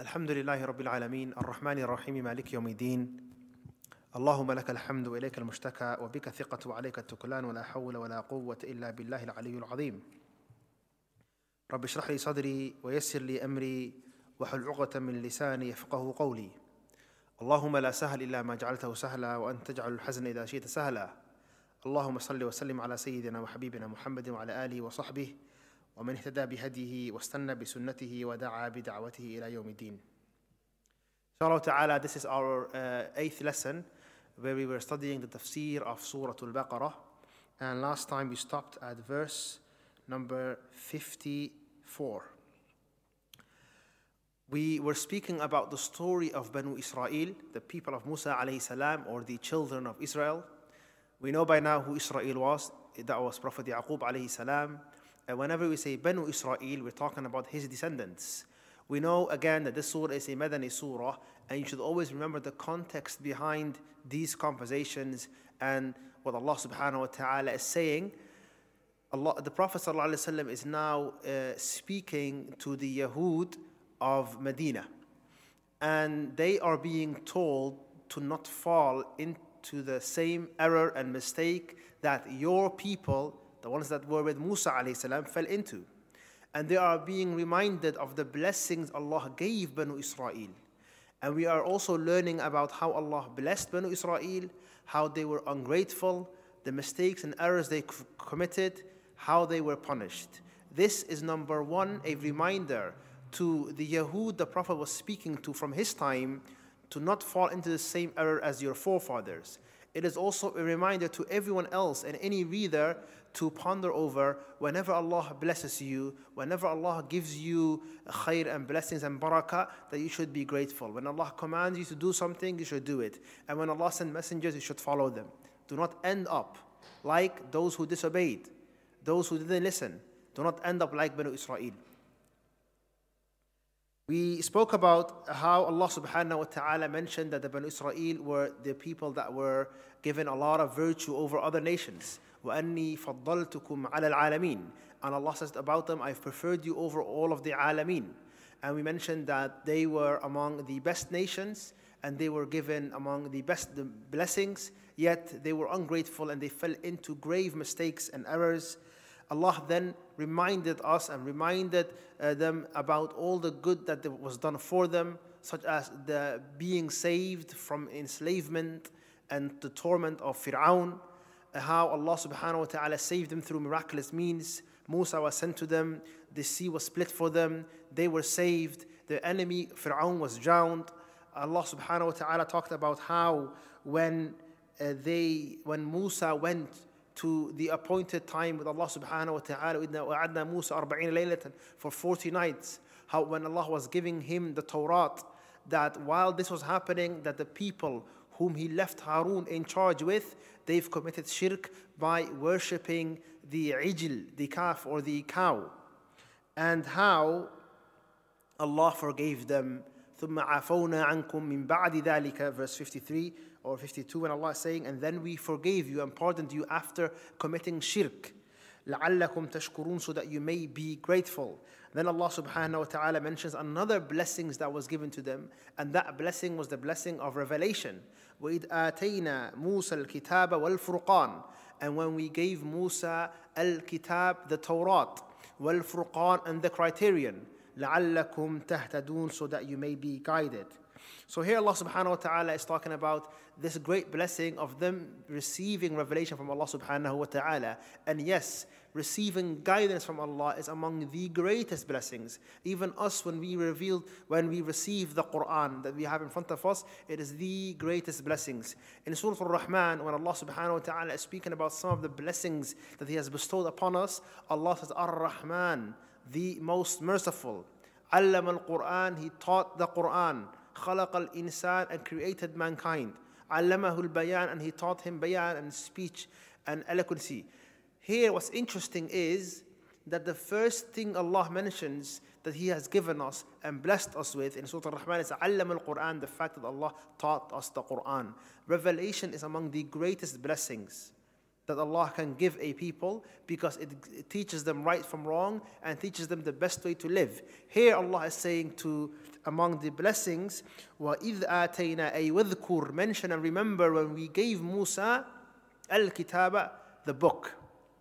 الحمد لله رب العالمين الرحمن الرحيم مالك يوم الدين اللهم لك الحمد وإليك المشتكى وبك الثقة وعليك التكلان ولا حول ولا قوة إلا بالله العلي العظيم رب اشرح لي صدري ويسر لي أمري واحلل عقدة من لساني يفقهوا قولي اللهم لا سهل إلا ما جعلته سهلا وأنت تجعل الحزن إذا شئت سهلا اللهم صل وسلم على سيدنا وحبيبنا محمد وعلى آله وصحبه ومن اهتدى بهديه واستنى بسنته ودعا بدعوته إلى يوم الدين. Inshallah ta'ala, this is our 8th lesson where we were studying the tafsir of Surah Al-Baqarah, and last time we stopped at verse number 54. We were speaking about the story of Banu Israel, the people of Musa alayhi salam, or the children of Israel. We know by now who Israel was. That was Prophet Yaqub alayhi salam. And whenever we say Banu Israel, we're talking about his descendants. We know again that this surah is a Madani surah, and you should always remember the context behind these conversations and what Allah subhanahu wa ta'ala is saying. The Prophet sallallahu alaihi wasallam is now speaking to the Yahud of Medina, and they are being told to not fall into the same error and mistake that your people, the ones that were with Musa alayhi salam, fell into. And they are being reminded of the blessings Allah gave Banu Israel. And we are also learning about how Allah blessed Banu Israel, how they were ungrateful, the mistakes and errors they committed, how they were punished. This is number one, a reminder to the Yahud the Prophet was speaking to from his time, to not fall into the same error as your forefathers. It is also a reminder to everyone else and any reader to ponder over whenever Allah blesses you, whenever Allah gives you khair and blessings and barakah, that you should be grateful. When Allah commands you to do something, you should do it. And when Allah sends messengers, you should follow them. Do not end up like those who disobeyed, those who didn't listen. Do not end up like Banu Israel. We spoke about how Allah subhanahu wa ta'ala mentioned that the Banu Israel were the people that were given a lot of virtue over other nations. وَأَنِّي فَضَّلْتُكُمْ عَلَى الْعَالَمِينَ. And Allah says about them, I've preferred you over all of the alameen. And we mentioned that they were among the best nations, and they were given among the best blessings, yet they were ungrateful and they fell into grave mistakes and errors. Allah then reminded us and reminded them about all the good that was done for them, such as the being saved from enslavement and the torment of Fir'aun, how Allah subhanahu wa ta'ala saved them through miraculous means. Musa was sent to them, the sea was split for them, they were saved, the enemy Fir'aun was drowned. Allah subhanahu wa ta'ala talked about how when Musa went to the appointed time with Allah subhanahu wa ta'ala, وَعَدْنَا مُوسَى 40 لَيْلَةً, for 40 nights, how when Allah was giving him the Torah, that while this was happening, that the people whom he left Harun in charge with, they've committed shirk by worshipping the ijl, the calf or the cow, and how Allah forgave them. ثُمَّ عَفَوْنَا عَنْكُمْ مِنْ بَعْدِ ذَلِكَ, verse 53 or 52, when Allah is saying, and then we forgave you and pardoned you after committing shirk. لَعَلَّكُمْ تَشْكُرُونَ, so that you may be grateful. Then Allah subhanahu wa ta'ala mentions another blessings that was given to them, and that blessing was the blessing of revelation. وَإِذْ آتَيْنَا مُوسَى الْكِتَابَ وَالْفُرْقَانَ, and when we gave Musa al-Kitab, the Torah, wal-Furqan, and the criterion, لَعَلَّكُمْ تَهْتَدُونَ, so that you may be guided. So here Allah subhanahu wa ta'ala is talking about this great blessing of them receiving revelation from Allah subhanahu wa ta'ala. And yes, receiving guidance from Allah is among the greatest blessings. Even us, when we receive the Quran that we have in front of us, it is the greatest blessings. In Surah Al-Rahman, when Allah subhanahu wa ta'ala is speaking about some of the blessings that He has bestowed upon us, Allah says, Ar-Rahman, the most merciful. Allama al-Quran, He taught the Quran. خلق الإنسان, and created mankind. علمه البيان, and He taught him bayan and speech and eloquency. Here what's interesting is that the first thing Allah mentions that He has given us and blessed us with in Surah Al-Rahman is علم القرآن, the fact that Allah taught us the Quran. Revelation is among the greatest blessings. that Allah can give a people, because it teaches them right from wrong and teaches them the best way to live. Here Allah is saying to, among the blessings, وَإِذْ آتَيْنَا أَيْ وَذْكُرْ, mention and remember when we gave Musa al-Kitaba, the book.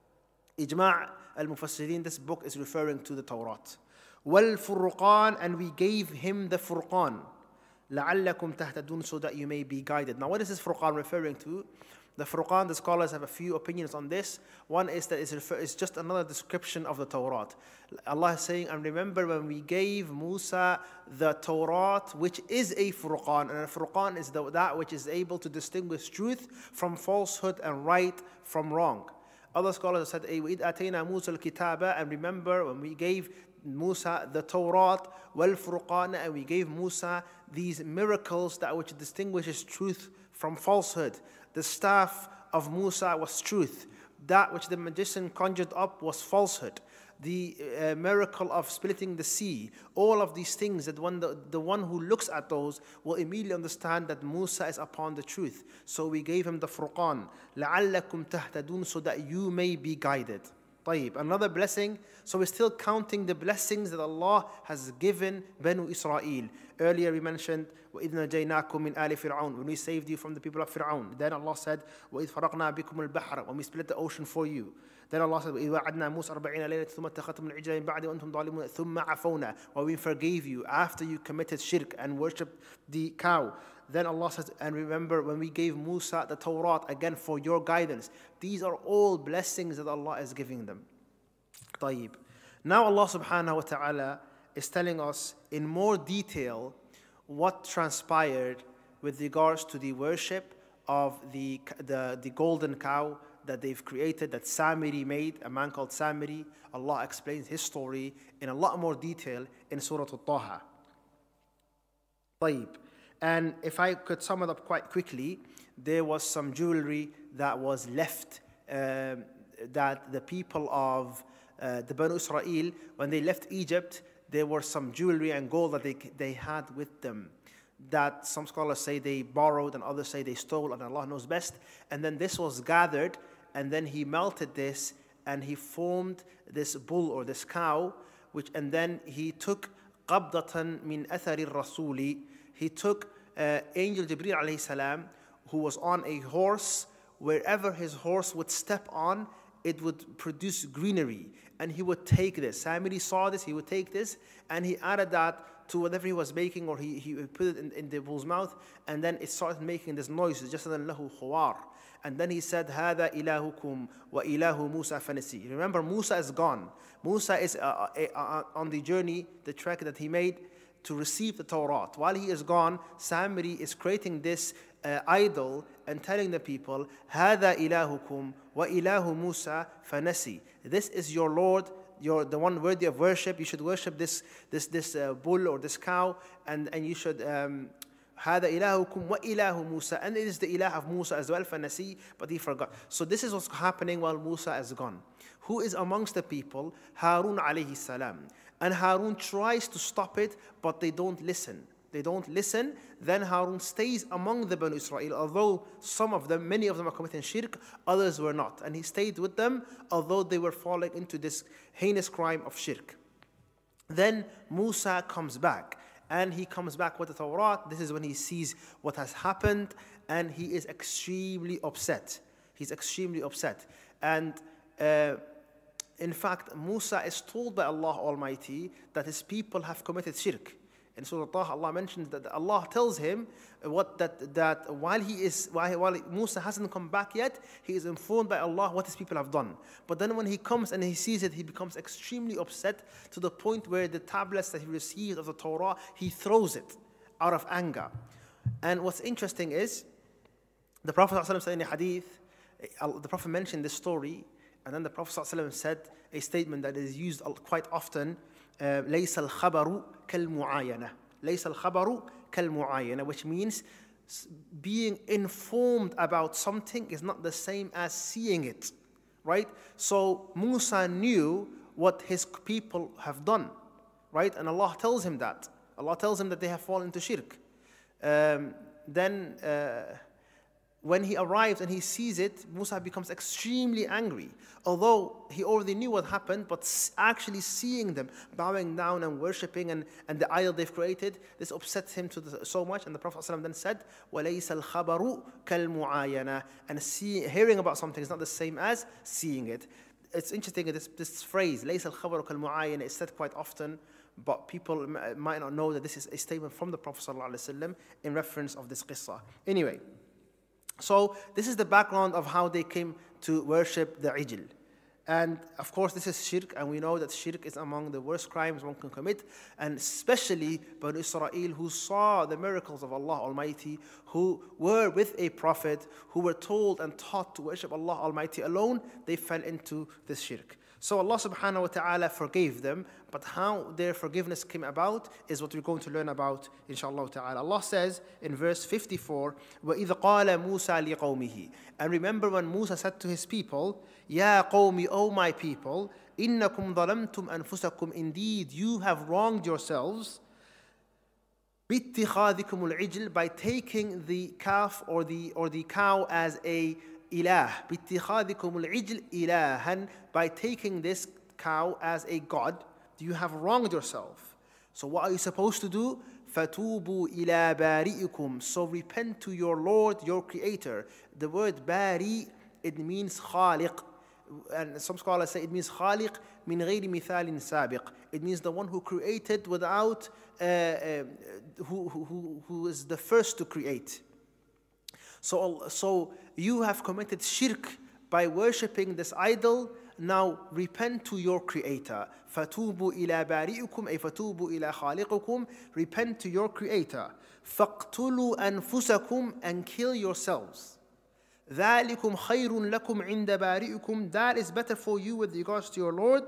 Ijma' al-Mufassirin, this book is referring to the Torah. وَالْفُرْقَانِ, and we gave him the Furqan. لَعَلَّكُمْ تَهْتَدُونَ, so that you may be guided. Now what is this Furqan referring to? The Furqan, the scholars have a few opinions on this. One is that it's just another description of the Torah. Allah is saying, and remember when we gave Musa the Torah, which is a Furqan. And a Furqan is that which is able to distinguish truth from falsehood and right from wrong. Other scholars have said, وَإِذْ آتَيْنَا مُوسَى الْكِتَابَ, and remember when we gave Musa the Torah, وَالْفُرْقَانَ, and we gave Musa these miracles that which distinguishes truth from falsehood. The staff of Musa was truth. That which the magician conjured up was falsehood. The miracle of splitting the sea, all of these things, that the one who looks at those will immediately understand that Musa is upon the truth. So we gave him the Furqan, لَعَلَّكُمْ تَهْتَدُونَ, so that you may be guided. طيب, another blessing. So we're still counting the blessings that Allah has given Banu Israel. Earlier we mentioned وَإِذْ نَجَيْنَاكُمْ مِنْ آلِ فِرْعَوْنَ, when we saved you from the people of Fir'aun. Then Allah said وَإِذْ فَرَقْنَا بِكُمُ الْبَحْرَ, when we split the ocean for you. Then Allah said وَإِذْ وَعَدْنَا مُوسَى 40 لَيْلَةً ثُمَّ اتَّخَذْتُمُ الْعِجْلَ مِنْ بَعْدِ وَأَنْتُمْ ظَالِمُونَ ثُمَّ عَفَوْنَا, when we forgave you after you committed shirk and worshipped the cow. Then Allah says, and remember when we gave Musa the Torah, again for your guidance. These are all blessings that Allah is giving them. طيب. Now Allah subhanahu wa ta'ala is telling us in more detail what transpired with regards to the worship of the golden cow that they've created, that Samiri made, a man called Samiri. Allah explains his story in a lot more detail in Surah Al-Taha. طيب. And if I could sum it up quite quickly, there was some jewelry that was left, that the people of the Banu Israel, when they left Egypt, there were some jewelry and gold that they had with them, that some scholars say they borrowed and others say they stole, and Allah knows best. And then this was gathered, and then he melted this and he formed this bull or this cow, and then he took qabdatan min athari rasuli, he took Angel Jibreel alayhi salam, who was on a horse. Wherever his horse would step on, it would produce greenery, and he would take this. Samiri saw this, he would take this, and he added that to whatever he was making, or he put it in the bull's mouth, and then it started making this noise, just lahu khuwar. And then he said, هَذَا إِلَهُكُمْ وَإِلَهُ مُوسَى فَنَسِي. Remember, Musa is gone. Musa is on the journey, the trek that he made to receive the Torah. While he is gone, Samiri is creating this idol and telling the people, هَذَا إِلَهُكُمْ وَإِلَهُ مُوسَى فَنَسِي. This is your Lord, the one worthy of worship. You should worship this bull or this cow, and you should هَذَا إِلَهُكُمْ وَإِلَهُ مُوسَى, and it is the ilah of Musa as well, فَنَسِي, but he forgot. So this is what's happening while Musa is gone. Who is amongst the people? Harun alayhi salam. And Harun tries to stop it, but they don't listen. They don't listen. Then Harun stays among the Banu Israel, although many of them are committing shirk, others were not. And he stayed with them, although they were falling into this heinous crime of shirk. Then Musa comes back, and he comes back with the Torah. This is when he sees what has happened, and he is extremely upset. He's extremely upset. And in fact, Musa is told by Allah Almighty that his people have committed shirk. In Surah Taha, Allah mentions that Allah tells him that while Musa hasn't come back yet, he is informed by Allah what his people have done. But then when he comes and he sees it, he becomes extremely upset, to the point where the tablets that he received of the Torah, he throws it out of anger. And what's interesting is, the Prophet ﷺ said in a hadith, the Prophet mentioned this story, and then the Prophet ﷺ said a statement that is used quite often, لَيْسَ الْخَبَرُ كَالْمُعَايَنَةِ. لَيْسَ الْخَبَرُ كَالْمُعَايَنَةِ, which means being informed about something is not the same as seeing it, right? So Musa knew what his people have done, right? And Allah tells him that. Allah tells him that they have fallen into shirk. Then when he arrives and he sees it, Musa becomes extremely angry. Although he already knew what happened, but actually seeing them bowing down and worshipping and the idol they've created, this upsets him so much. And the Prophet ﷺ then said, وَلَيْسَ الْخَبَرُ كَالْمُعَايَنَةِ. And hearing about something is not the same as seeing it. It's interesting, this phrase, لَيْسَ الْخَبَرُ كَالْمُعَايَنَةِ, is said quite often, but people might not know that this is a statement from the Prophet ﷺ in reference of this qissa. Anyway, so this is the background of how they came to worship the ijl. And of course this is shirk, and we know that shirk is among the worst crimes one can commit, and especially Banu Israel, who saw the miracles of Allah Almighty, who were with a prophet, who were told and taught to worship Allah Almighty alone, they fell into this shirk. So Allah subhanahu wa ta'ala forgave them, but how their forgiveness came about is what we're going to learn about, inshallah ta'ala. Allah says in verse 54, وَإِذْ قَالَ مُوسَى لِقَوْمِهِ. And remember when Musa said to his people, يَا قَوْمِ, O my people, إِنَّكُمْ ظَلَمْتُمْ أَنفُسَكُمْ. Indeed, you have wronged yourselves, بِاتِّخَاذِكُمُ الْعِجْلِ, by taking the calf or the cow as a ilah, بِاتِّخَاذِكُمُ الْعِجْلِ إِلَهًا, by taking this cow as a god, you have wronged yourself. So what are you supposed to do? فَتُوبُوا إِلَى بَارِئِكُمْ. So repent to your Lord, your Creator. The word bari, it means khaliq. And some scholars say it means khaliq min غير مثال سابق. It means the one who created without, who is the first to create. So you have committed shirk by worshipping this idol. Now repent to your Creator. فَتُوبُوا إِلَى بَارِئِكُمْ أي فَتُوبُوا إِلَى خَالِقِكُمْ. Repent to your Creator. فَاقْتُلُوا أَنفُسَكُمْ, and kill yourselves. ذَلِكُمْ خَيْرٌ لَكُمْ عِنْدَ بَارِئِكُمْ. That is better for you with regards to your Lord.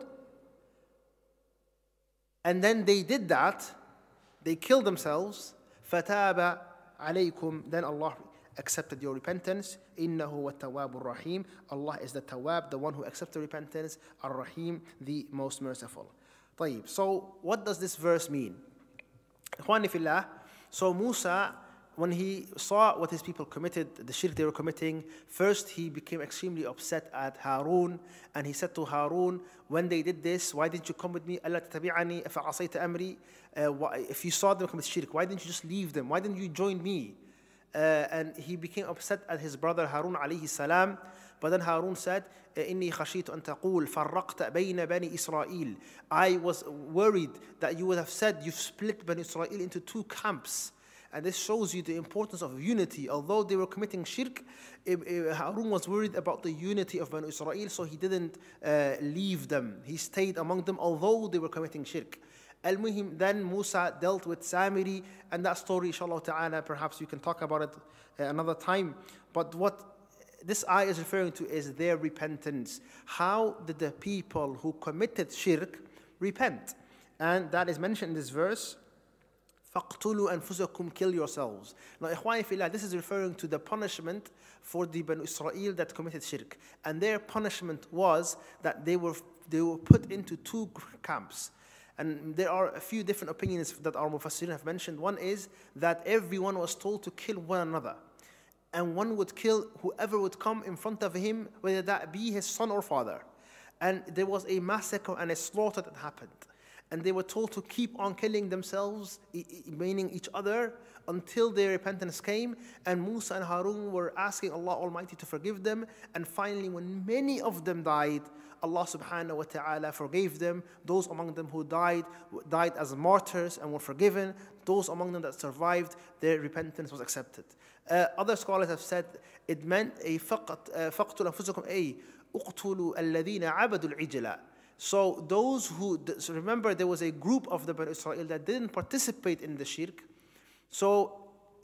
And then they did that. They killed themselves. فَتَابَ عَلَيْكُمْ. Then Allah accepted your repentance. إِنَّهُ وَالتَّوَّابُ الرَّحِيمُ. Allah is the Tawwab, the one who accepts the repentance. Ar-Rahim, the most merciful. طيب. So what does this verse mean? إخواني في الله. So Musa, when he saw what his people committed, the shirk they were committing, first he became extremely upset at Harun, and he said to Harun, when they did this, why didn't you come with me? أَلَّا تَتَبِعَنِي أَفَعَصَيْتَ أَمْرِي. If you saw them commit shirk, why didn't you just leave them? Why didn't you join me? And he became upset at his brother Harun alayhi salam. But then Harun said, إِنِّي خَشِيتُ أَن تَقُولْ فَرَّقْتَ بَيْنَ بَنِي إِسْرَائِيل. I was worried that you would have said you've split Bani Israel into two camps. And this shows you the importance of unity. Although they were committing shirk, Harun was worried about the unity of Bani Israel, so he didn't leave them. He stayed among them, although they were committing shirk. Al-Muhim, then Musa dealt with Samiri, and that story, inshallah ta'ala, perhaps we can talk about it another time. But what this ayah is referring to is their repentance. How did the people who committed shirk repent? And that is mentioned in this verse. فَاقْتُلُوا أَنفُسَكُمْ, kill yourselves. Now, إخواني في الله, this is referring to the punishment for the Banu Israel that committed shirk. And their punishment was that they were put into two camps. And there are a few different opinions that our Mufassirin have mentioned. One is that everyone was told to kill one another. And one would kill whoever would come in front of him, whether that be his son or father. And there was a massacre and a slaughter that happened. And they were told to keep on killing themselves, meaning each other, until their repentance came. And Musa and Harun were asking Allah Almighty to forgive them. And finally, when many of them died, Allah subhanahu wa ta'ala forgave them. Those among them who died as martyrs and were forgiven. Those among them that survived, their repentance was accepted. Other scholars have said it meant a فَقْتُلُوا أَنفُسَكُمْ أي اقتلوا الذين عبدوا العجل. So those who, so remember there was a group of the Banu Israel that didn't participate in the shirk. So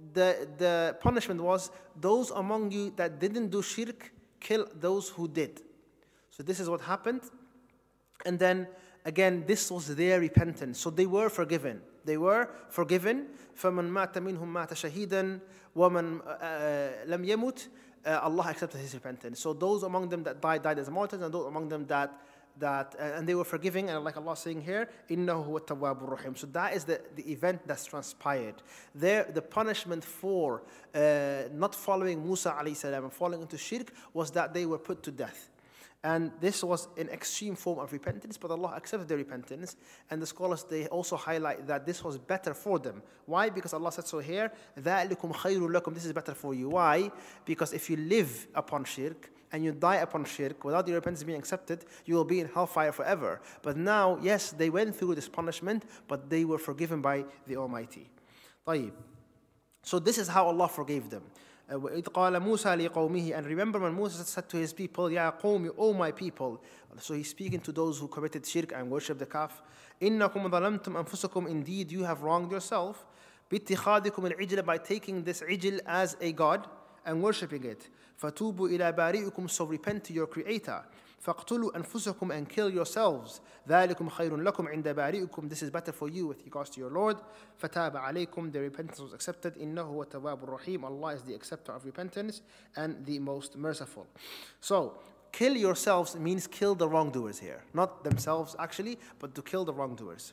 the punishment was, those among you that didn't do shirk, kill those who did. So this is what happened. And then again, this was their repentance. So they were forgiven. They were forgiven. فَمَنْ مَاتَ مِنْهُمْ مَاتَ شَهِيدًا وَمَنْ لَمْ يَمُتْ. Allah accepted his repentance. So those among them that died as martyrs, and those among them that and they were forgiving, and like Allah saying here, إِنَّهُ هُوَ التَّوَّابُ الرَّحِيمُ. So that is the event that's transpired. There, the punishment for not following Musa alayhi salam and falling into shirk was that they were put to death. And this was an extreme form of repentance, but Allah accepted their repentance. And the scholars, they also highlight that this was better for them. Why? Because Allah said so here, ذَلِكُمْ خَيْرٌ لَكُمْ. This is better for you. Why? Because if you live upon shirk and you die upon shirk without your repentance being accepted, you will be in hellfire forever. But now, yes, they went through this punishment, but they were forgiven by the Almighty. طيب. So this is how Allah forgave them. وَإِذْ قَالَ مُوسَى لِقَوْمِهِ. And remember when Moses said to his people, يَا قَوْمِ, O my people. So he's speaking to those who committed shirk and worshipped the calf. إِنَّكُمْ ظَلَمْتُمْ أَنفُسَكُمْ. Indeed, you have wronged yourself. بِاتِّخَاذِكُمْ الْعِجْلَ. By taking this ijl as a god and worshipping it. فَتُوبُوا إِلَى بَارِئِكُمْ. So repent to your Creator. فَاقْتُلُوا أَنفُسَكُمْ. And kill yourselves. ذَلِكُمْ خَيْرٌ لَكُمْ عِنْدَ بَارِئِكُمْ. This is better for you with regards to your Lord. فَتَابَ عَلَيْكُمْ. The repentance was accepted. إِنَّهُ هُوَ التَّوَّابُ الرَّحِيمُ. Allah is the acceptor of repentance and the most merciful. So, kill yourselves means kill the wrongdoers here. Not themselves actually, but to kill the wrongdoers.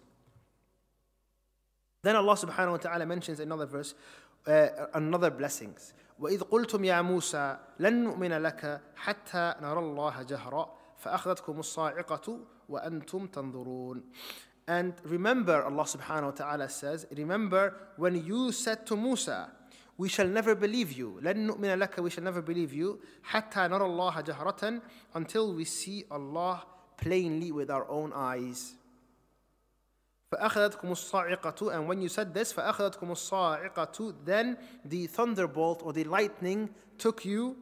Then Allah subhanahu wa ta'ala mentions another verse, another blessings. وَإِذْ قُلْتُمْ يَا مُوسَى لَن نُؤْمِنَ لَكَ حَتَّى نَرَى اللَّهَ جَهْرًا فَأَخَذَتْكُمُ الصَّاعِقَةُ وَأَنْتُمْ تَنظُرُونَ. And remember, Allah subhanahu wa ta'ala says, remember when you said to Musa, we shall never believe you. لَن نُؤْمِنَ لَكَ. We shall never believe you. حَتَّى نَرَى اللَّهَ جَهْرَةً. Until we see Allah plainly with our own eyes. فَأَخَذَتْكُمُ الصَّاعِقَةُ. And when you said this, فَأَخَذَتْكُمُ الصَّاعِقَةُ. Then the thunderbolt or the lightning took you.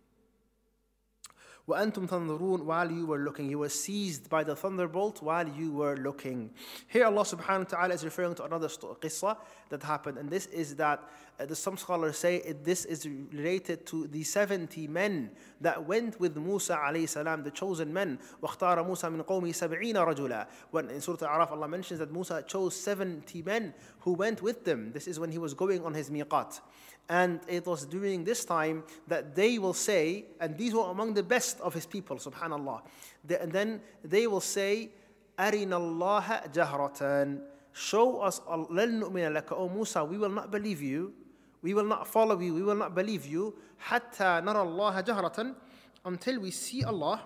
وَأَنْتُمْ تَنظُرُونَ. While you were looking. You were seized by the thunderbolt while you were looking. Here Allah subhanahu wa ta'ala is referring to another qissa that happened. And this is that some scholars say this is related to the 70 men that went with Musa alayhi salam, the chosen men. وَاخْتَارَ مُوسَى مِنْ قَوْمِهِ 70 رَجُلًا. When in Surah Al-A'raf Allah mentions that Musa chose 70 men who went with them. This is when he was going on his miqat. And it was during this time that they will say, and these were among the best of his people, subhanallah. And then they will say, أَرِنَا اللَّهَ جَهْرَةً. Show us, لَن نُؤْمِنَ لَكَ, O Musa, we will not believe you. We will not follow you. We will not believe you. حَتَّى نَرَى اللَّهَ جَهْرَةً. Until we see Allah.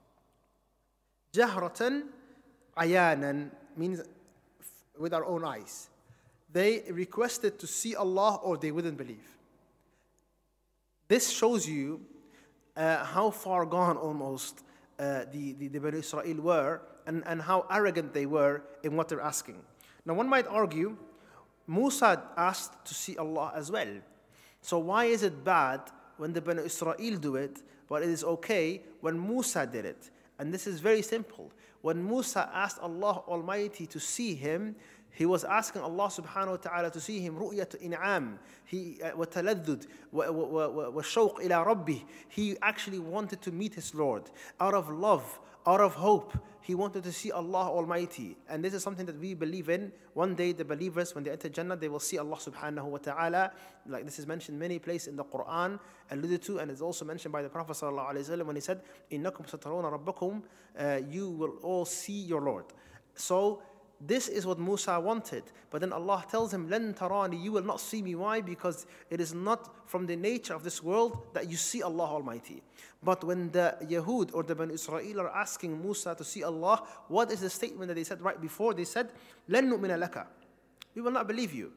جَهْرَةً عَيَانًا means with our own eyes. They requested to see Allah or they wouldn't believe. This shows you how far gone almost the Bani Israel were and how arrogant they were in what they're asking. Now one might argue, Musa asked to see Allah as well. So why is it bad when the Bani Israel do it, but it is okay when Musa did it? And this is very simple. When Musa asked Allah Almighty to see him, he was asking Allah subhanahu wa ta'ala to see him رؤية إنعام وتلذذ والشوق إلى ربه. He actually wanted to meet his Lord. Out of love, out of hope, he wanted to see Allah Almighty. And this is something that we believe in. One day the believers, when they enter Jannah, they will see Allah subhanahu wa ta'ala. Like this is mentioned many places in the Quran, alluded to, and it's also mentioned by the Prophet sallallahu alaihi wasallam when he said, إِنَّكُمْ سَتَرَوْنَ رَبَّكُمْ. You will all see your Lord. So this is what Musa wanted. But then Allah tells him, لَن تَرَانِي. You will not see me. Why? Because it is not from the nature of this world that you see Allah Almighty. But when the Yahud or the Bani Israel are asking Musa to see Allah, what is the statement that they said right before? They said, لَن نُؤْمِنَ لَكَ. We will not believe you.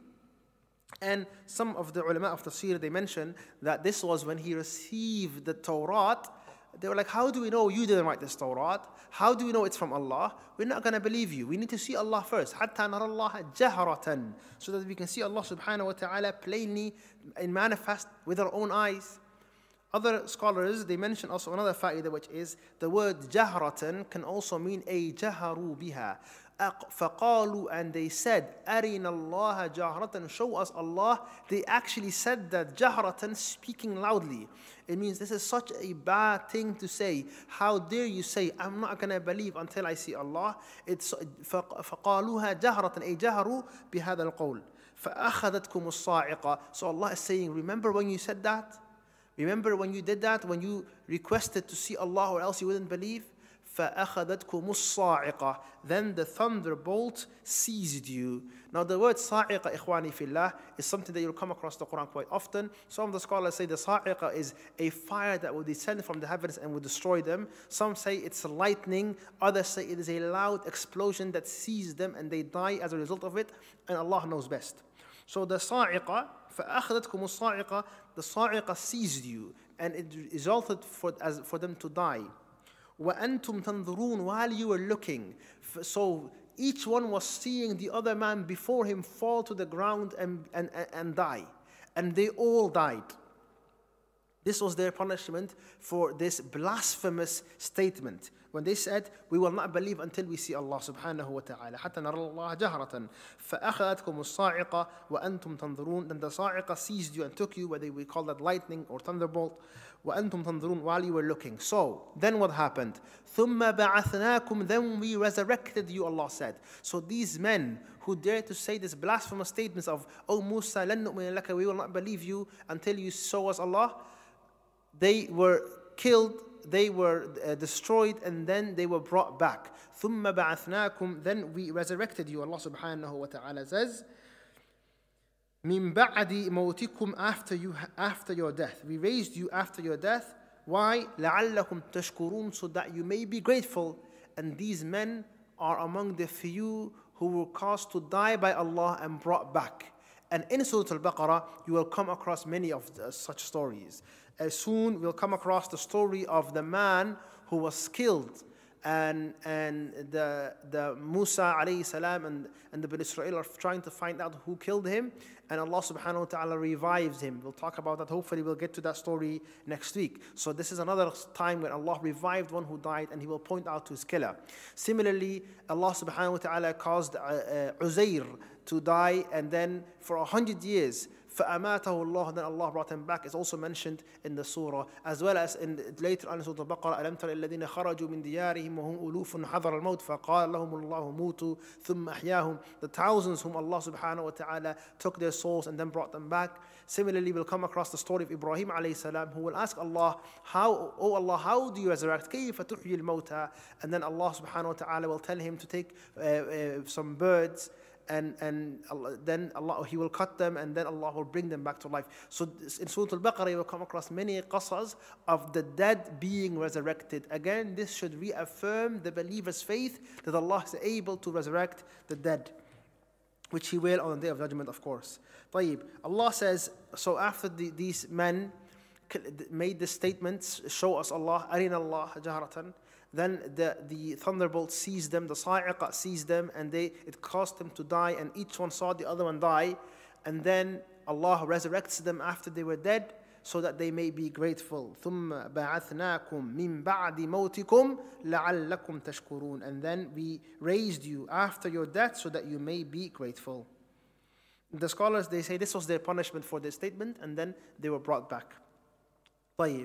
And some of the ulama of tafsir, they mention that this was when he received the Torah. They were like, how do we know you didn't write this Torah? How do we know it's from Allah? We're not going to believe you. We need to see Allah first. حَتَّى نَرَى اللَّهَ جَهْرَةً. So that we can see Allah subhanahu wa ta'ala plainly and manifest with our own eyes. Other scholars, they mention also another fa'idah, which is the word jahratan can also mean a jaharu biha. فَقَالُوا. And they said, أَرِنَا اللَّهَ جَهْرَةً. Show us Allah. They actually said that jahratan, speaking loudly. It means this is such a bad thing to say. How dare you say, I'm not going to believe until I see Allah. It's فَقَالُوهَا جَهْرَةً أي جَهَرُوا بِهَذَا الْقَوْلِ فَأَخَذَتْكُمُ الصَّاعِقَةُ. So Allah is saying, remember when you said that? Remember when you did that? When you requested to see Allah or else you wouldn't believe? فَأَخَذَتْكُمُ الصَّاعِقَةُ Then the thunderbolt seized you. Now the word sa'iqa, ikhwani fillah, is something that you'll come across in the Quran quite often. Some of the scholars say the sa'iqa is a fire that will descend from the heavens and will destroy them. Some say it's lightning. Others say it is a loud explosion that seizes them and they die as a result of it. And Allah knows best. So the sa'iqa, فَأَخَذَتْكُمُ الصَّاعِقَةُ The sa'iqa seized you and it resulted for them to die. وَأَنْتُمْ تَنْظُرُونَ While you were looking. So each one was seeing the other man before him fall to the ground and die. And they all died. This was their punishment for this blasphemous statement. When they said, we will not believe until we see Allah subhanahu wa ta'ala. حَتَّى نَرَى اللَّهَ جَهْرَةً فَأَخَذَتْكُمُ الصَّاعِقَةُ وَأَنْتُمْ تَنْظُرُونَ Then the sa'iqa seized you and took you, whether we call that lightning or thunderbolt. وَأَنْتُمْ تَنْظُرُونَ While you were looking. So, then what happened? ثُمَّ بَعَثْنَاكُمْ Then we resurrected you, Allah said. So these men who dare to say these blasphemous statements of, Oh Musa, لَن نُؤْمِنَ لَكَ We will not believe you until you show us Allah. They were killed, they were destroyed, and then they were brought back. ثُمَّ بَعَثْنَاكُمْ Then we resurrected you, Allah subhanahu wa ta'ala says. مِن بَعْدِ مَوْتِكُمْ After your death. We raised you after your death. Why? لَعَلَّكُمْ تَشْكُرُونَ So that you may be grateful. And these men are among the few who were caused to die by Allah and brought back. And in Surah Al-Baqarah, you will come across many of such stories. Soon we'll come across the story of the man who was killed, and the Musa alayhi salam and the Bani Israel are trying to find out who killed him, and Allah subhanahu wa ta'ala revives him. We'll talk about that. Hopefully we'll get to that story next week. So this is another time when Allah revived one who died, and He will point out to his killer. Similarly, Allah subhanahu wa ta'ala caused Uzair to die, and then for 100 years فَأَمَاتَهُ اللَّهُ Then Allah brought him back. It's also mentioned in the surah, as well as later on in Surah Al-Baqarah, أَلَمْ تَرَ الَّذِينَ خَرَجُوا مِنْ دِيَارِهِمْ وَهُمْ أُلُوفٌ حَذَرَ الْمَوْتِ فَقَالَ لَهُمُ اللَّهُ مُوتُوا ثُمَّ أَحْيَاهُمْ The thousands whom Allah subhanahu wa ta'ala took their souls and then brought them back. Similarly, we'll come across the story of Ibrahim alayhi salam, who will ask Allah, Oh Allah, how do you resurrect? كَيْفَ تُحْيِي الْمَوْتَى And then Allah subhanahu wa ta'ala will tell him to take some birds, and then Allah, He will cut them, and then Allah will bring them back to life. So in Surah Al-Baqarah, you will come across many qasas of the dead being resurrected. Again, this should reaffirm the believer's faith that Allah is able to resurrect the dead, which He will on the Day of Judgment, of course. طيب, Allah says, so after these men made the statements, show us Allah, أرنا الله جهرة, then the thunderbolt seized them, the sa'iqa seized them, and it caused them to die, and each one saw the other one die. And then Allah resurrects them after they were dead, so that they may be grateful. ثُمَّ بَعَثْنَاكُمْ مِن بَعْدِ مَوْتِكُمْ لَعَلَّكُمْ تَشْكُرُونَ And then we raised you after your death, so that you may be grateful. The scholars, they say this was their punishment for their statement, and then they were brought back. طيب.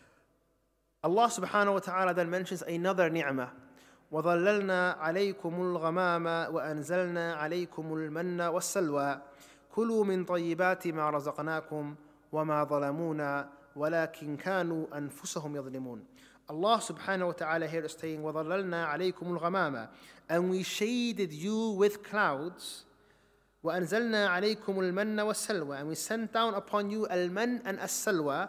Allah subhanahu wa ta'ala then mentions another ni'mah. وَظَلَّلْنَا عَلَيْكُمُ الْغَمَامَ وَأَنزَلْنَا عَلَيْكُمُ الْمَنَّ وَالسَّلْوَى كُلُوا مِنْ طَيِّبَاتِ مَا رَزَقْنَاكُمْ وَمَا ظَلَمُونَا وَلَكِنْ كَانُوا أَنفُسَهُمْ يَظْلِمُونَ Allah subhanahu wa ta'ala here is saying, وَظَلَّلْنَا عَلَيْكُمُ الْغَمَامَ And we shaded you with clouds. وَأَنزَلْنَا عَلَيْكُمُ الْمَنَّ وَالسَّلْوَى And we sent down upon you al-man and as-salwa.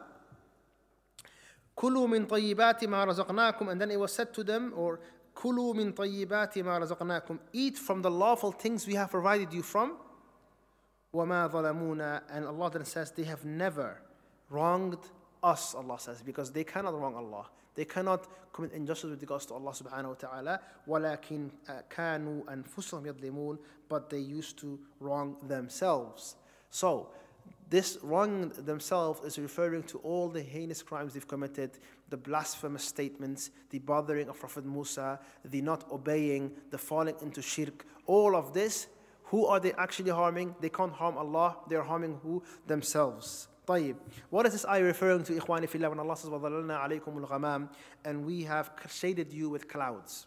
كُلُوا مِن طَيِّبَاتِ مَا رَزَقْنَاكُمْ And then it was said to them, or كُلُوا مِن طَيِّبَاتِ مَا رَزَقْنَاكُمْ Eat from the lawful things we have provided you from. وَمَا ظَلَمُونَا And Allah then says, they have never wronged us, Allah says, because they cannot wrong Allah. They cannot commit injustice with regards to Allah subhanahu wa ta'ala. وَلَكِنْ كَانُوا أَنفُسَهُمْ يَظْلِمُونَ But they used to wrong themselves. So, this wronging themselves is referring to all the heinous crimes they've committed, the blasphemous statements, the bothering of Prophet Musa, the not obeying, the falling into shirk. All of this, who are they actually harming? They can't harm Allah, they are harming who? Themselves. طيب. What is this ayah referring to, ikhwani fillah, when Allah says, وَظَلَّلْنَا عَلَيْكُمُ الْغَمَامِ And we have shaded you with clouds?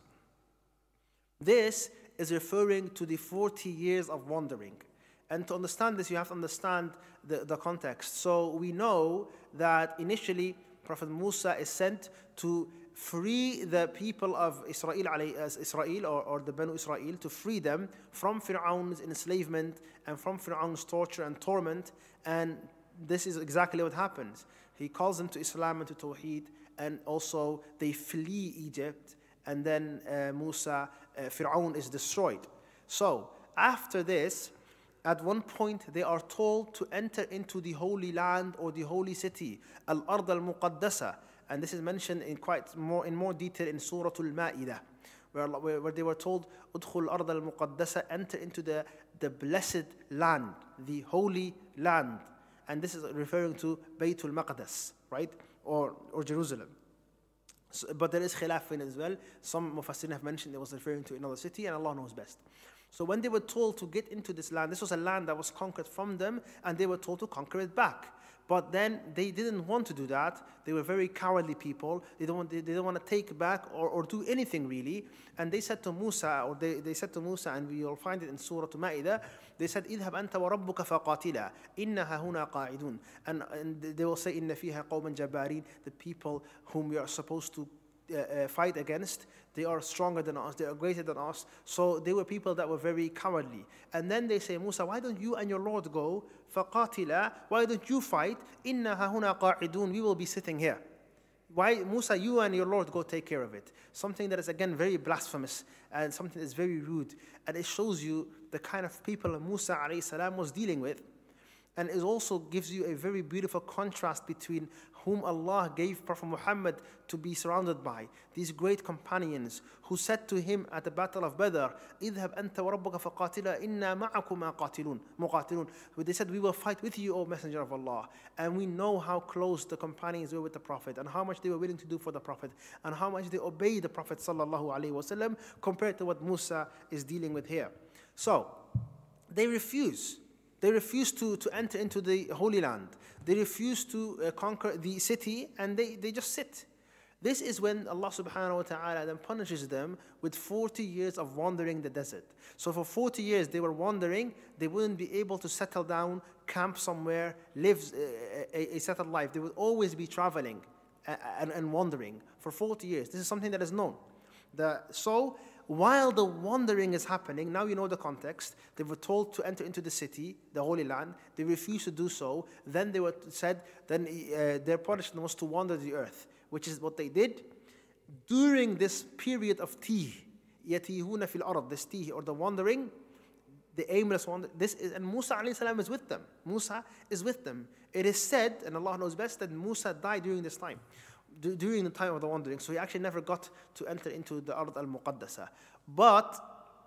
This is referring to the 40 years of wandering. And to understand this, you have to understand the context. So we know that initially Prophet Musa is sent to free the people of Israel or the Banu Israel, to free them from Fir'aun's enslavement and from Fir'aun's torture and torment. And this is exactly what happens. He calls them to Islam and to Tawheed, and also they flee Egypt, and then Fir'aun is destroyed. So after this, at one point they are told to enter into the Holy Land or the Holy City, Al-Ard al-Muqaddasa, and this is mentioned in more detail in Surah Al-Ma'idah, where they were told, Udkhul al-Ard al-Muqaddasa, enter into the blessed land, the Holy Land. And this is referring to Baytul Maqdis, right? Or Jerusalem. So, but there is khilaf in it as well. Some Mufassirin have mentioned it was referring to another city, and Allah knows best. So when they were told to get into this land, this was a land that was conquered from them, and they were told to conquer it back. But then they didn't want to do that. They were very cowardly people. They don't want to take back or do anything really. And they said to Musa, or they said to Musa, and we will find it in Surah Al-Ma'idah, they said, اذهب أنت وربك فقاتلا إنها هنا قاعدون. And they will say, إن فيها قوما جبارين, the people whom we are supposed to fight against, they are stronger than us, they are greater than us. So they were people that were very cowardly. And then they say, Musa, why don't you and your Lord go? فَقَاتِلَا, why don't you fight? إِنَّهَا هُنَا قَاعِدُونَ, we will be sitting here. Why, Musa, you and your Lord go take care of it? Something that is again very blasphemous and something that is very rude. And it shows you the kind of people Musa alayhi salam was dealing with. And it also gives you a very beautiful contrast between whom Allah gave Prophet Muhammad to be surrounded by, these great companions who said to him at the Battle of Badr, اذهب أنت وربك فقاتلا إنا معكما مقاتلون. They said, we will fight with you, O Messenger of Allah. And we know how close the companions were with the Prophet, and how much they were willing to do for the Prophet, and how much they obeyed the Prophet sallallahu alaihi wasallam compared to what Musa is dealing with here. So they refuse. They refuse to enter into the Holy Land. They refuse to conquer the city, and they just sit. This is when Allah subhanahu wa ta'ala then punishes them with 40 years of wandering the desert. So for 40 years they were wandering, they wouldn't be able to settle down, camp somewhere, live a settled life. They would always be traveling and wandering for 40 years. This is something that is known. So while the wandering is happening, now you know the context. They were told to enter into the city, the Holy Land. They refused to do so. Then they were said, their punishment was to wander the earth, which is what they did. During this period of يَتِيهُونَ فِي الْأَرْضِ, this or the wandering, the aimless wander, and Musa alayhi salam is with them. Musa is with them. It is said, and Allah knows best, that Musa died during this time. During the time of the wandering, so he actually never got to enter into the Ard al-Muqaddasa. But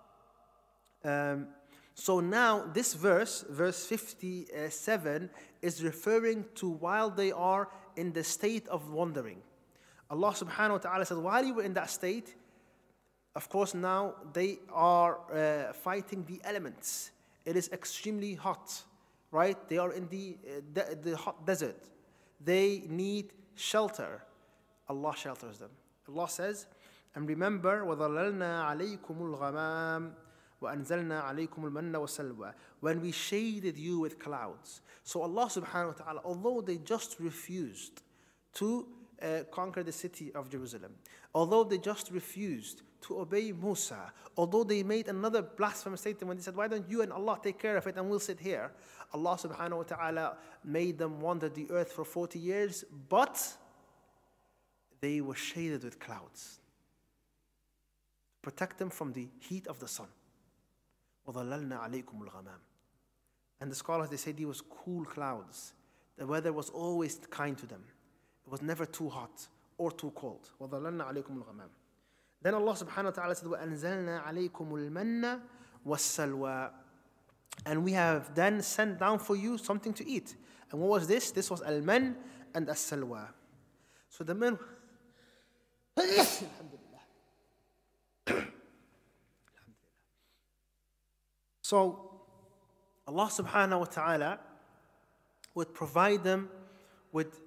so now this verse 57, is referring to while they are in the state of wandering. Allah subhanahu wa ta'ala says, while you were in that state, of course now they are fighting the elements. It is extremely hot, right? They are in the hot desert. They need shelter. Allah shelters them. Allah says, and remember, وَظَلَّلْنَا عَلَيْكُمُ الْغَمَامِ وَأَنزَلْنَا عَلَيْكُمُ الْمَنَّ وَالسَّلْوَى, when we shaded you with clouds. So Allah subhanahu wa ta'ala, although they just refused to conquer the city of Jerusalem, although they just refused to obey Musa, although they made another blasphemous statement when they said, why don't you and Allah take care of it and we'll sit here? Allah subhanahu wa ta'ala made them wander the earth for 40 years, but they were shaded with clouds. Protect them from the heat of the sun. وَظَلَّلْنَا عَلَيْكُمُ الْغَمَامِ. And the scholars, they say these was cool clouds. The weather was always kind to them. It was never too hot or too cold. وَظَلَّلْنَا عَلَيْكُمُ الْغَمَامِ. Then Allah subhanahu wa ta'ala said, وَأَنزَلْنَا عَلَيْكُمُ الْمَنَّ وَالسَّلْوَى. And we have then sent down for you something to eat. And what was this? This was al-man and as-salwa. So the men... So Allah subhanahu wa ta'ala would provide them with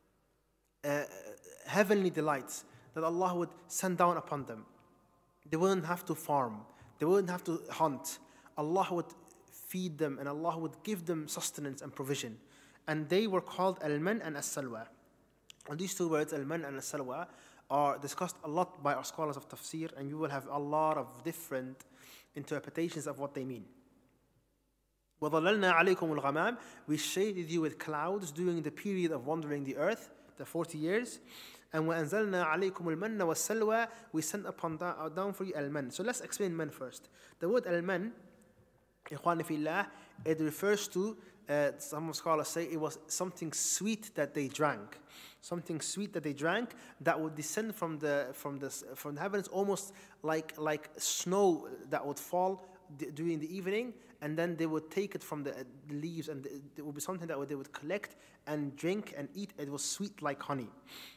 heavenly delights that Allah would send down upon them. They wouldn't have to farm. They wouldn't have to hunt. Allah would feed them, and Allah would give them sustenance and provision. And they were called al-man and as-salwa. And these two words, al-man and as-salwa, are discussed a lot by our scholars of tafsir, and you will have a lot of different interpretations of what they mean. وَظَلَّلْنَا عَلَيْكُمُ الْغَمَامِ, we shaded you with clouds during the period of wandering the earth, the 40 years. And وَأَنزَلْنَا عَلَيْكُمُ الْمَنَّ وَالسَّلْوَى, we sent upon down for you al-man. So let's explain man first. The word al-man, إخواني في الله, it refers to, some scholars say it was something sweet that they drank. Something sweet that they drank that would descend from the heavens, almost like snow that would fall during the evening, and then they would take it from the leaves, and it would be something that they would collect and drink and eat. It was sweet like honey.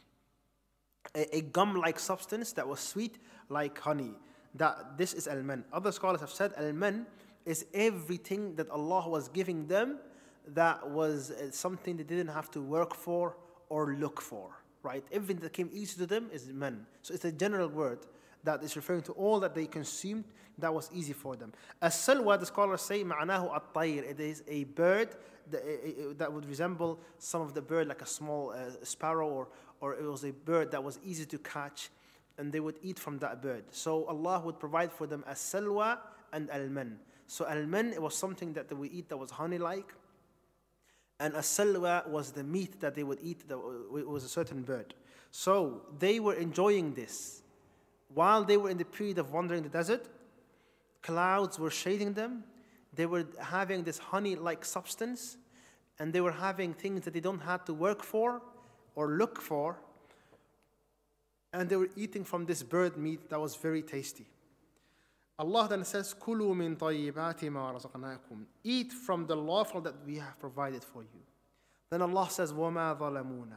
A gum-like substance that was sweet like honey. That this is al-man. Other scholars have said al-man is everything that Allah was giving them that was something they didn't have to work for or look for, right? Everything that came easy to them is man. So it's a general word that is referring to all that they consumed that was easy for them. As-salwa, the scholars say, معناه الطير. It is a bird that would resemble some of the bird, like a small sparrow, or it was a bird that was easy to catch, and they would eat from that bird. So Allah would provide for them as-salwa and al-man. So al-man, it was something that they would eat that was honey-like, and as-salwa was the meat that they would eat, that it was a certain bird. So they were enjoying this. While they were in the period of wandering the desert, clouds were shading them. They were having this honey-like substance, and they were having things that they don't have to work for or look for, and they were eating from this bird meat that was very tasty. Allah then says, "Kulu min tayyibati ma razaqnakum." Eat from the lawful that we have provided for you. Then Allah says, "Wama zalamuna."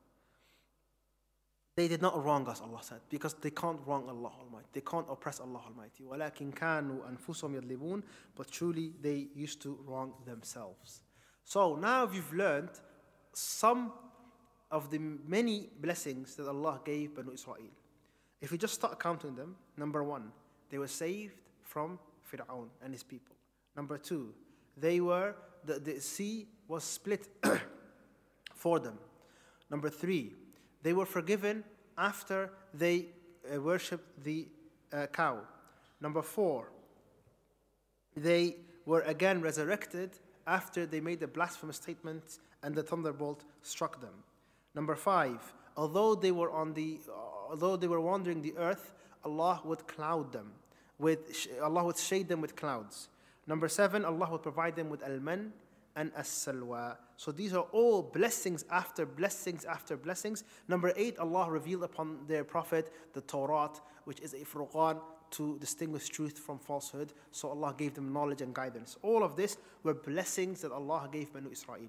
They did not wrong us, Allah said, because they can't wrong Allah Almighty. They can't oppress Allah Almighty. وَلَكِنْ كَانُوا أَنفُسُهُمْ يَظْلِمُونَ. But truly, they used to wrong themselves. So now you've learned some of the many blessings that Allah gave Banu Israel. If we just start counting them, number one, they were saved from Fir'aun and his people. Number two, the sea was split for them. Number three, they were forgiven after they worshipped the cow. Number four, they were again resurrected after they made the blasphemous statement and the thunderbolt struck them. Number five, although they were wandering the earth, Allah would cloud them Allah would shade them with clouds. Number seven, Allah would provide them with al-man and as-salwa. So these are all blessings after blessings after blessings. Number eight, Allah revealed upon their prophet the Torah, which is a furqan to distinguish truth from falsehood. So Allah gave them knowledge and guidance. All of this were blessings that Allah gave Banu Israel.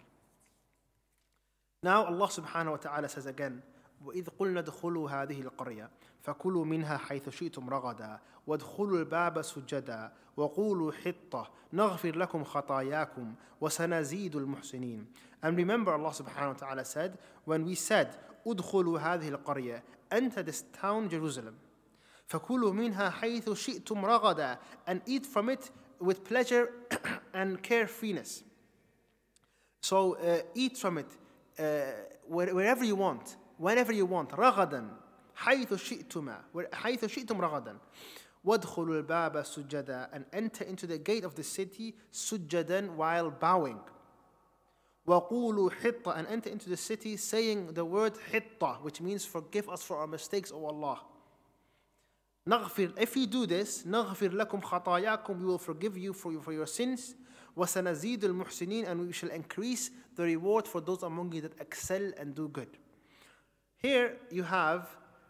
Now Allah subhanahu wa ta'ala says again, وَإِذْ قُلْنَا ادْخُلُوا هَذِهِ الْقَرْيَةَ فَكُلُوا مِنْهَا حَيْثُ شِئْتُمْ رَغَدًا وَادْخُلُوا الْبَابَ سُجَّدًا وَقُولُوا حِطَّةٌ نَغْفِرْ لَكُمْ خَطَايَاكُمْ وَسَنَزِيدُ الْمُحْسِنِينَ. And remember, Allah subhanahu wa ta'ala said, when we said, ادْخُلُوا هَذِهِ الْقَرْيَةَ, enter this town, Jerusalem, فَكُلُوا مِنْهَا حَيْثُ شِئْتُمْ رَغَدًا, and eat from it with pleasure and carefreeness. So eat from it wherever you want, whenever you want. رغدا حيث شئتما, حيث شئتم رغدا. وادخلوا الباب سجدا, and enter into the gate of the city سجدا, while bowing. وقولوا حطة, and enter into the city saying the word حطة, which means forgive us for our mistakes, O Allah. نغفر, if you do this, نغفر لكم خطاياكم, we will forgive you for your sins. وسنزيد المحسنين, and we shall increase the reward for those among you that excel and do good. Here you have,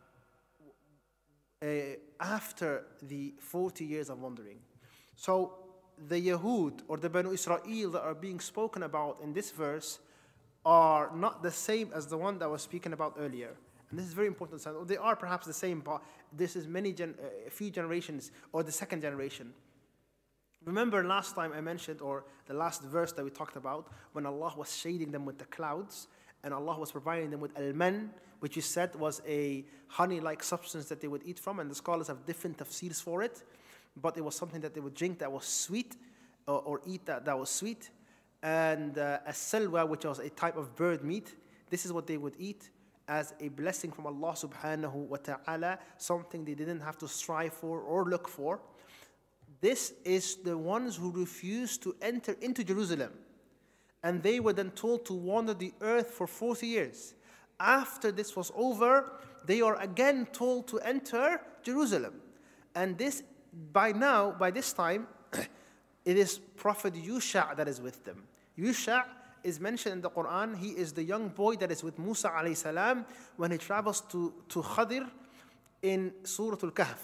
after the 40 years of wandering. So the Yahud, or the Banu Israel that are being spoken about in this verse, are not the same as the one that was spoken about earlier. And this is very important to understand. They are perhaps the same, but this is a few generations, or the second generation. Remember last time I mentioned, or the last verse that we talked about, when Allah was shading them with the clouds, and Allah was providing them with al-man, which you said was a honey-like substance that they would eat from, and the scholars have different tafsirs for it, but it was something that they would drink that was sweet, or eat that was sweet. And as-salwa, which was a type of bird meat, this is what they would eat. as a blessing from Allah subhanahu wa ta'ala, something they didn't have to strive for or look for. This is the ones who refused to enter into Jerusalem. And they were then told to wander the earth for 40 years. After this was over, they are again told to enter Jerusalem. And this, by this time, it is Prophet Yusha that is with them. Yusha is mentioned in the Quran. He is the young boy that is with Musa alayhi salam when he travels to Khadir in Surah Al-Kahf.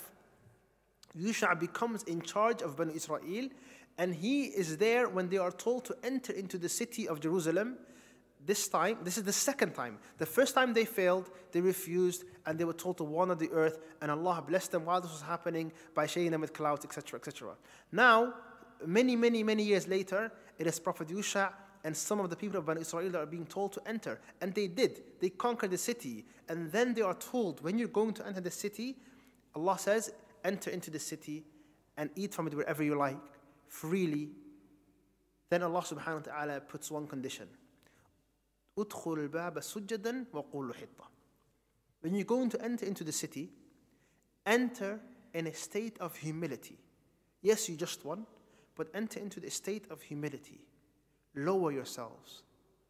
Yusha becomes in charge of Banu Israel, and he is there when they are told to enter into the city of Jerusalem. This time, this is the second time. The first time they failed, they refused, and they were told to wander the earth, and Allah blessed them while this was happening by shading them with clouds, etc., etc. Now, many years later, it is Prophet Yusha and some of the people of Banu Israel that are being told to enter. And they did. They conquered the city. And then they are told, when you're going to enter the city, Allah says, enter into the city and eat from it wherever you like, freely. Then Allah subhanahu wa ta'ala puts one condition. أُدْخُلُ الْبَابَ سُجَّدًا وَقُولُ حِطَّةً. When you're going to enter into the city, enter in a state of humility. Yes, you just won, but enter into the state of humility. Lower yourselves.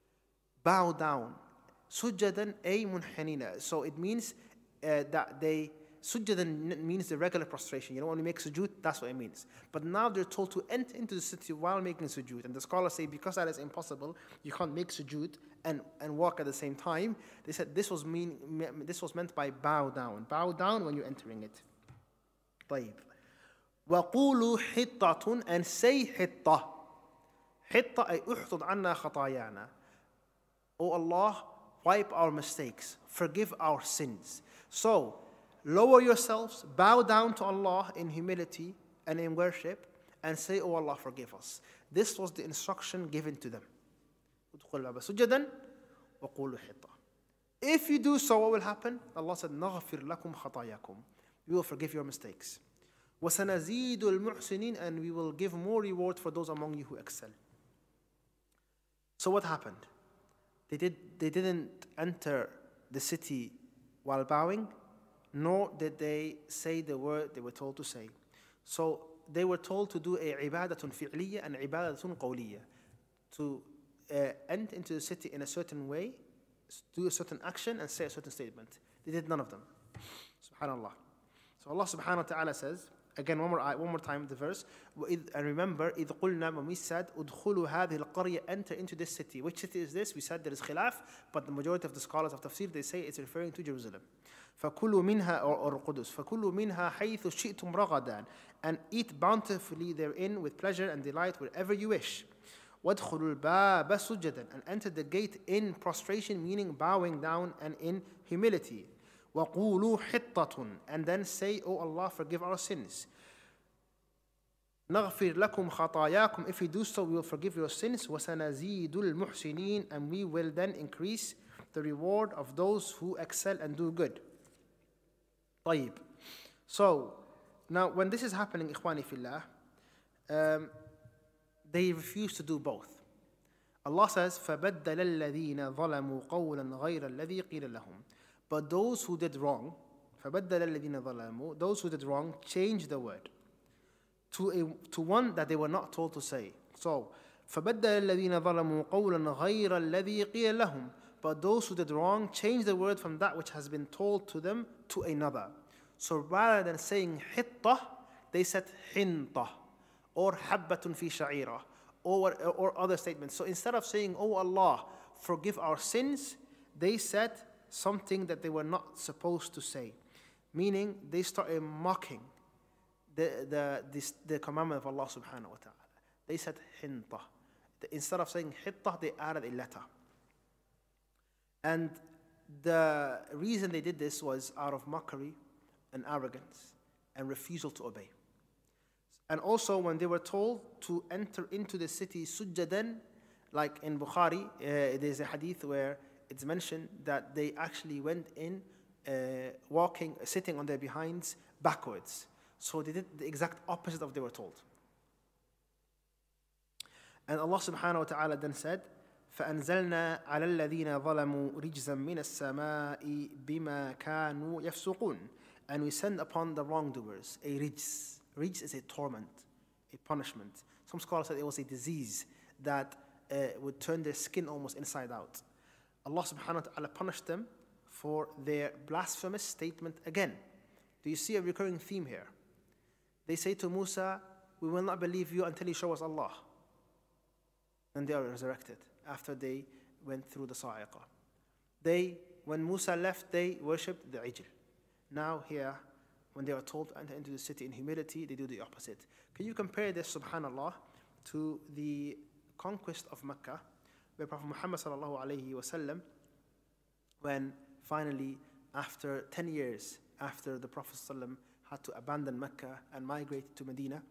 Bow down. Sujjadan ay munhanina. So it means that they, sujjadan means the regular prostration. You know, when you make sujood, that's what it means. But now they're told to enter into the city while making sujood. And the scholars say because that is impossible, you can't make sujood and walk at the same time. They said this was meant by bow down. Bow down when you're entering it. طيب. وَقُولُوا حِطَّةٌ, and say حِطَّة. حِطَّة أي اُحْطُضْ عَنَّا خَطَايَانَا. O Allah, wipe our mistakes, forgive our sins. So, lower yourselves, bow down to Allah in humility and in worship, and say, O Allah, forgive us. This was the instruction given to them. If you do so, what will happen? Allah said, نَغْفِرْ لَكُمْ خَطَايَاكُمْ. We will forgive your mistakes. وَسَنَزِيدُ الْمُحْسِنِينَ, and we will give more reward for those among you who excel. So what happened? They didn't enter the city while bowing, nor did they say the word they were told to say. So they were told to do a ibadatun fi'liya and ibadatun qawliya, to enter into the city in a certain way, do a certain action, and say a certain statement. They did none of them. Subhanallah. So Allah subhanahu wa ta'ala says, again, one more time, the verse. And remember, إِذْ قُلْنَا, when we said, أُدْخُلُوا هَذِهِ الْقَرْيَةِ, enter into this city. Which city is this? We said there is khilaf, but the majority of the scholars of tafsir, they say it's referring to Jerusalem. فَكُلُوا مِنْهَا, or Qudus. فَكُلُوا مِنْهَا حَيْثُ شِئْتُمْ رَغَدًا, and eat bountifully therein with pleasure and delight wherever you wish. وَادْخُلُوا الْبَابَ سُجَّدًا, and enter the gate in prostration, meaning bowing down and in humility. وَقُولُوا حِطَّةٌ, and then say, O Allah, forgive our sins. نَغْفِرْ لَكُمْ خَطَايَاكُمْ, if you do so, we will forgive your sins. وَسَنَزِيدُ الْمُحْسِنِينَ, and we will then increase the reward of those who excel and do good. طيب. So, now when this is happening, إخواني في الله, they refuse to do both. Allah says, فَبَدَّلَ الَّذِينَ ظَلَمُوا قَوْلًا غَيْرَ الَّذِي قِيلَ لَهُمْ. But those who did wrong, فَبَدَّلَ الَّذِينَ ظَلَمُوا, those who did wrong, changed the word to one that they were not told to say. So, فَبَدَّلَ الَّذِينَ ظَلَمُوا قَوْلًا غَيْرَ الَّذِي قِيلَ لَهُمْ. But those who did wrong changed the word from that which has been told to them to another. So rather than saying حِطَّة, they said حِنْطَة, or حَبَّةٌ فِي شَعِيرَةٍ, or other statements. So instead of saying, O Allah, forgive our sins, they said something that they were not supposed to say. Meaning, they started mocking the commandment of Allah subhanahu wa ta'ala. They said hinta. Instead of saying hitta, they added a letter. And the reason they did this was out of mockery and arrogance and refusal to obey. And also when they were told to enter into the city sujjadan, like in Bukhari, there's a hadith where it's mentioned that they actually went in walking, sitting on their behinds backwards. So they did the exact opposite of what they were told. And Allah subhanahu wa ta'ala then said, فأنزلنا على الذين ظلموا رجزا من السماء بما كانوا يفسقون. And we send upon the wrongdoers a rijz. Rijz is a torment, a punishment. Some scholars said it was a disease that would turn their skin almost inside out. Allah subhanahu wa ta'ala punished them for their blasphemous statement again. Do you see a recurring theme here? They say to Musa, we will not believe you until you show us Allah. And they are resurrected after they went through the sa'iqah. When Musa left, they worshipped the ijl. Now here, when they are told to enter into the city in humility, they do the opposite. Can you compare this, subhanAllah, to the conquest of Mecca, where Prophet Muhammad sallallahu alayhi wasallam, when finally, after 10 years after the Prophet sallam had to abandon Mecca and migrate to Medina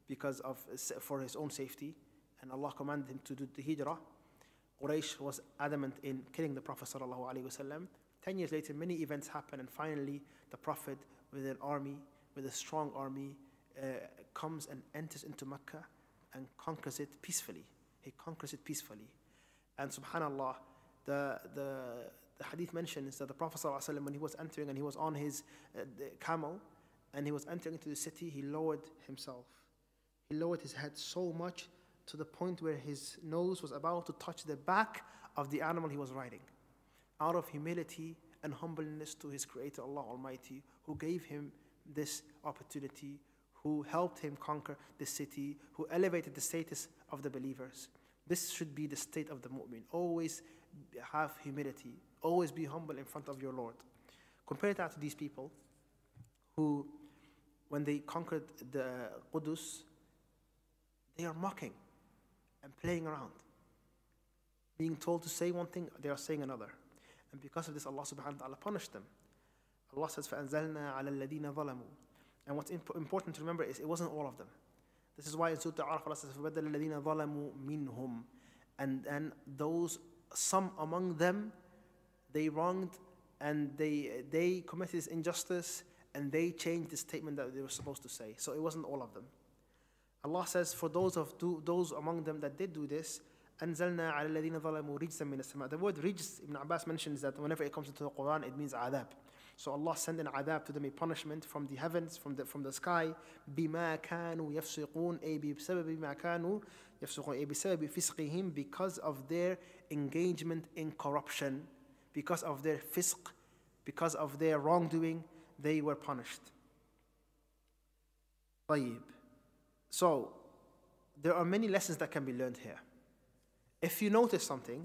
for his own safety, and Allah commanded him to do the hijrah, Quraysh was adamant in killing the Prophet sallallahu alaihi wasallam. 10 years later, many events happened, and finally, the Prophet, with an army, with a strong army, comes and enters into Mecca and conquers it peacefully. He conquers it peacefully. And subhanAllah, the hadith mentions that the Prophet sallallahu alaihi wasallam, when he was entering and he was on his camel and he was entering into the city, he lowered himself. He lowered his head so much to the point where his nose was about to touch the back of the animal he was riding, out of humility and humbleness to his Creator, Allah Almighty, who gave him this opportunity, who helped him conquer the city, who elevated the status of the believers. This should be the state of the mu'min. Always have humility. Always be humble in front of your Lord. Compare that to these people who, when they conquered the Qudus, they are mocking and playing around. Being told to say one thing, they are saying another. And because of this, Allah subhanahu wa ta'ala punished them. Allah says, فَأَنزَلْنَا عَلَى الَّذِينَ ظَلَمُوا. And what's important to remember is it wasn't all of them. This is why in Surah Al-Araf, Allah says, فَبَدَّلَ الَّذِينَ ظَلَمُوا مِنْهُمْ. And those, some among them, they wronged and they committed this injustice and they changed the statement that they were supposed to say. So it wasn't all of them. Allah says, for those among them that did do this, أنزلنا على الذين ظلموا رجزا من السماء. The word rijz, Ibn Abbas mentions that whenever it comes into the Quran, it means adab. So Allah sent an adab to them, a punishment from the heavens, from the sky. بما كانوا يفسقون, أي بسبب ما كانوا يفسقون, أي بسبب فسقهم, because of their engagement in corruption, because of their fisq, because of their wrongdoing, they were punished. طيب. So, there are many lessons that can be learned here. If you notice something,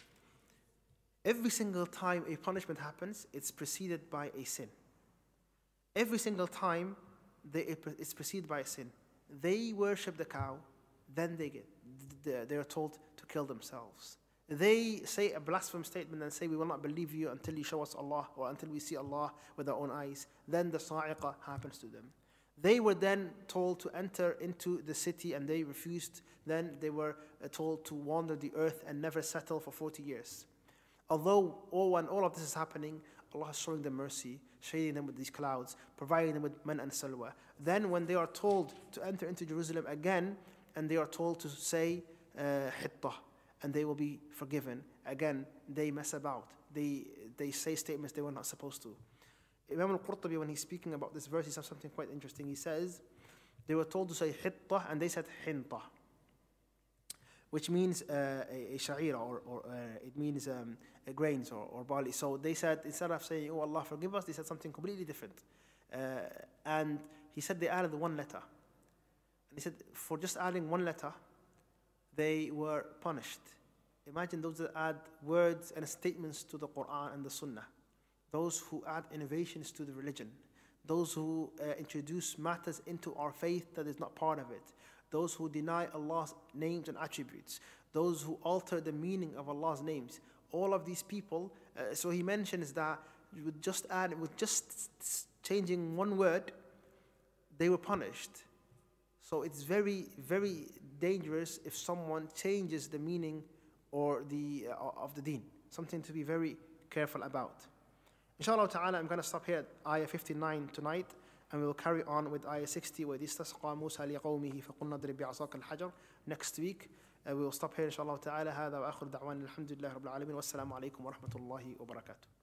every single time a punishment happens, it's preceded by a sin. Every single time it's preceded by a sin. They worship the cow, then they are told to kill themselves. They say a blasphemous statement and say, we will not believe you until you show us Allah or until we see Allah with our own eyes. Then the sa'iqah happens to them. They were then told to enter into the city and they refused. Then they were told to wander the earth and never settle for 40 years. Although all of this is happening, Allah is showing them mercy, shading them with these clouds, providing them with man and salwa. Then when they are told to enter into Jerusalem again, and they are told to say hittah, and they will be forgiven, again, they mess about. They say statements they were not supposed to. Imam al-Qurtubi, when he's speaking about this verse, he says something quite interesting. He says, they were told to say hittah, and they said hintah, which means a sha'ira, or it means grains or barley. So they said, instead of saying, oh Allah forgive us, they said something completely different. And he said they added one letter. And he said, for just adding one letter, they were punished. Imagine those that add words and statements to the Quran and the Sunnah. Those who add innovations to the religion. Those who introduce matters into our faith that is not part of it. Those who deny Allah's names and attributes. Those who alter the meaning of Allah's names. All of these people, so he mentions that with just changing one word, they were punished. So it's very, very dangerous if someone changes the meaning or of the deen. Something to be very careful about. Inshallah ta'ala, I'm going to stop here at ayah 59 tonight, and we will carry on with ayah 60, وَإِذِ اسْتَسْقَى مُوسَى لِقَوْمِهِ فَقُلْنَا اضْرِبْ بِعَصَاكَ الْحَجَرَ. Next week, We will stop here inshallah ta'ala. هذا وآخر دعوانا الحمد لله رب العالمين والسلام عليكم ورحمة الله وبركاته.